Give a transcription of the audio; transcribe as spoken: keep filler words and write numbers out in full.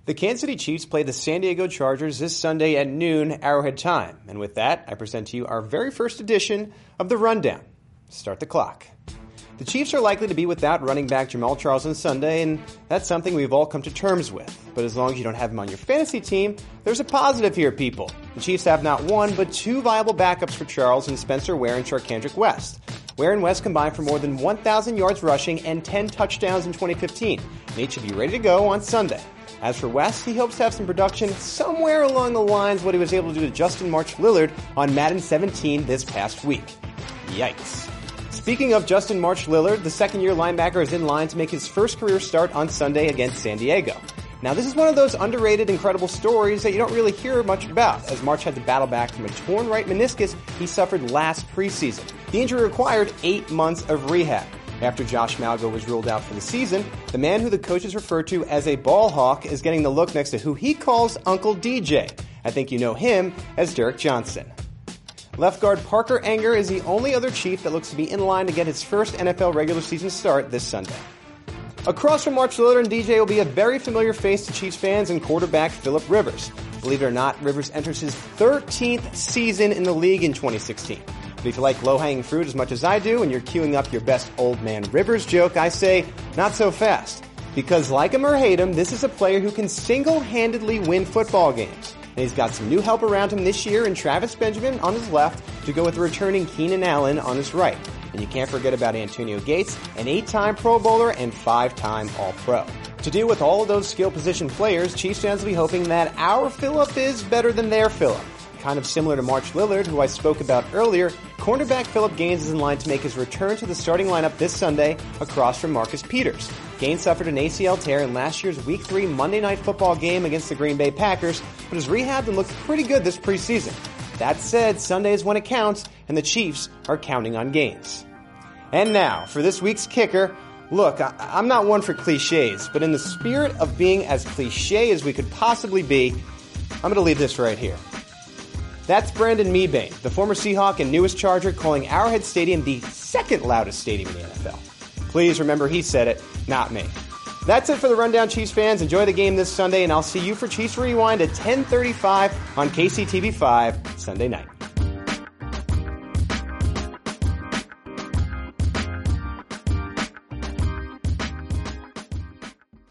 The Kansas City Chiefs play the San Diego Chargers this Sunday at noon Arrowhead time. And with that, I present to you our very first edition of The Rundown. Start the clock. The Chiefs are likely to be without running back Jamaal Charles on Sunday, and that's something we've all come to terms with. But as long as you don't have him on your fantasy team, there's a positive here, people. The Chiefs have not one, but two viable backups for Charles in Spencer Ware and Charcandrick West. Ware and West combined for more than one thousand yards rushing and ten touchdowns in twenty fifteen. And each should be ready to go on Sunday. As for West, he hopes to have some production somewhere along the lines of what he was able to do to Justin March Lillard on Madden seventeen this past week. Yikes. Speaking of Justin March Lillard, the second-year linebacker is in line to make his first career start on Sunday against San Diego. Now, this is one of those underrated, incredible stories that you don't really hear much about, as March had to battle back from a torn right meniscus he suffered last preseason. The injury required eight months of rehab. After Josh Malgo was ruled out for the season, the man who the coaches refer to as a ball hawk is getting the look next to who he calls Uncle D J. I think you know him as Derek Johnson. Left guard Parker Enger is the only other Chief that looks to be in line to get his first N F L regular season start this Sunday. Across from March Lillard and D J will be a very familiar face to Chiefs fans and quarterback Phillip Rivers. Believe it or not, Rivers enters his thirteenth season in the league in twenty sixteen. But if you like low-hanging fruit as much as I do and you're queuing up your best old man Rivers joke, I say, not so fast. Because like him or hate him, this is a player who can single-handedly win football games. And he's got some new help around him this year in Travis Benjamin on his left to go with the returning Keenan Allen on his right. And you can't forget about Antonio Gates, an eight-time Pro Bowler and five-time All-Pro. To deal with all of those skill position players, Chiefs fans will be hoping that our Phillip is better than their Phillip. Kind of similar to March Lillard, who I spoke about earlier, cornerback Phillip Gaines is in line to make his return to the starting lineup this Sunday across from Marcus Peters. Gaines suffered an A C L tear in last year's Week three Monday Night Football game against the Green Bay Packers, but has rehabbed and looked pretty good this preseason. That said, Sunday is when it counts, and the Chiefs are counting on Gaines. And now, for this week's kicker. Look, I- I'm not one for cliches, but in the spirit of being as cliche as we could possibly be, I'm going to leave this right here. That's Brandon Mebane, the former Seahawk and newest Charger, calling Arrowhead Stadium the second loudest stadium in the N F L. Please remember he said it, not me. That's it for the Rundown, Chiefs fans. Enjoy the game this Sunday, and I'll see you for Chiefs Rewind at ten thirty-five on K C T V five Sunday night.